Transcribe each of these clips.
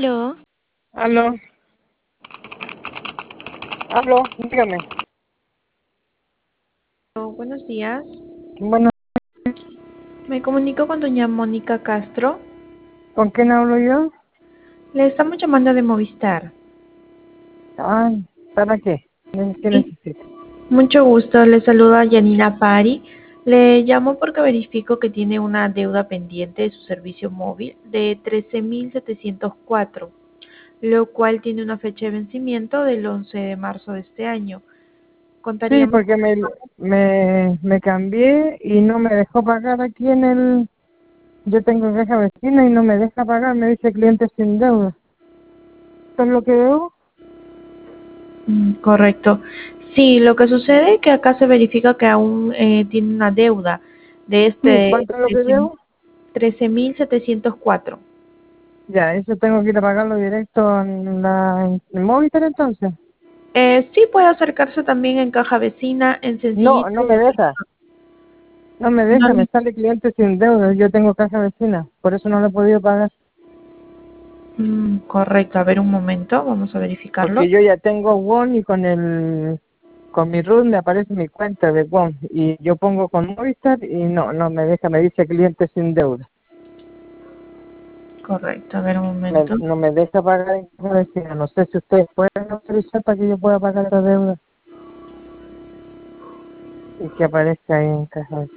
Aló, Aló, aló, dígame. Buenos días. Bueno, Me comunico con doña Mónica Castro. ¿con quién hablo yo? Le estamos llamando de Movistar. Ah, ¿para qué? ¿Qué Y necesita? mucho gusto, le saluda Yanina Pari. Le llamo porque verifico que tiene una deuda pendiente de su servicio móvil de 13.704, lo cual tiene una fecha de vencimiento del 11 de marzo de este año. Sí, Contaríamos porque me cambié y no me dejó pagar aquí en el... Yo tengo caja vecina y no me deja pagar, me dice cliente sin deuda. ¿Esto es lo que debo? Correcto. Sí, lo que sucede es que acá se verifica que aún tiene una deuda de Sí, este ¿cuánto es lo que debo? 13.704. Ya, eso tengo que ir a pagarlo directo en Movistar entonces. Sí puede acercarse también en caja vecina, en No, Sencillito. no me deja. No me No, deja, me sale cliente sin deuda. Yo tengo caja vecina, por eso no lo he podido pagar. correcto, a ver un momento, vamos a verificarlo. Porque yo ya tengo Won y con mi root me aparece mi cuenta de Won y yo pongo con Movistar y no me deja, me dice cliente sin deuda. Correcto, a ver un momento. No me deja pagar en caja vecina. No sé si ustedes pueden autorizar para que yo pueda pagar esa deuda y que aparezca ahí en caja vecina.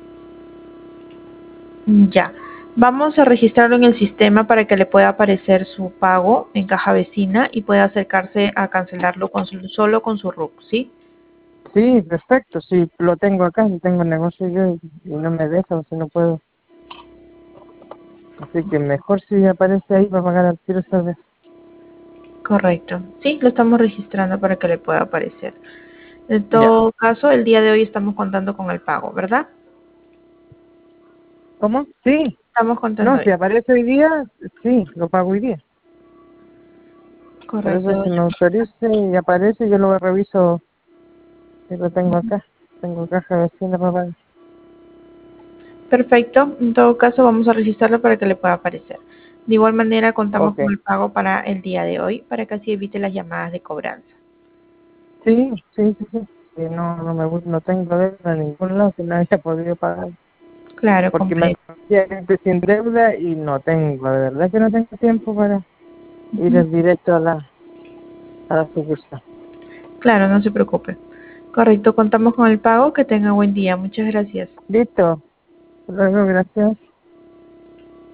Ya, vamos a registrarlo en el sistema para que le pueda aparecer su pago en caja vecina y pueda acercarse a cancelarlo solo con su RUC, ¿sí? Sí, perfecto, sí, lo tengo acá, si tengo negocio yo y no me deja, o sea, no puedo. Así que mejor si aparece ahí para pagar al tiro esa vez. Correcto. Sí, lo estamos registrando para que le pueda aparecer. En Ya. todo caso, el día de hoy estamos contando con el pago, ¿verdad? ¿Cómo? Sí. Estamos contando No, hoy. si aparece hoy día, sí, lo pago hoy día. Por Correcto, eso si doña me Mónica. autorice y aparece, yo lo reviso y lo tengo acá. Tengo caja vecina para pagar. Perfecto. En todo caso, vamos a registrarlo para que le pueda aparecer. De igual manera, contamos Ok. con el pago para el día de hoy, para que así evite las llamadas de cobranza. Sí. Sí, no tengo deuda en ningún lado, que nadie ha podido pagar. Claro, Porque me completo. aparecía gente sin deuda y no tengo, de verdad que no tengo tiempo para ir directo a la sucursal. Claro, no se preocupe. Correcto, contamos con el pago. Que tenga buen día. Muchas gracias. Listo. Luego, gracias.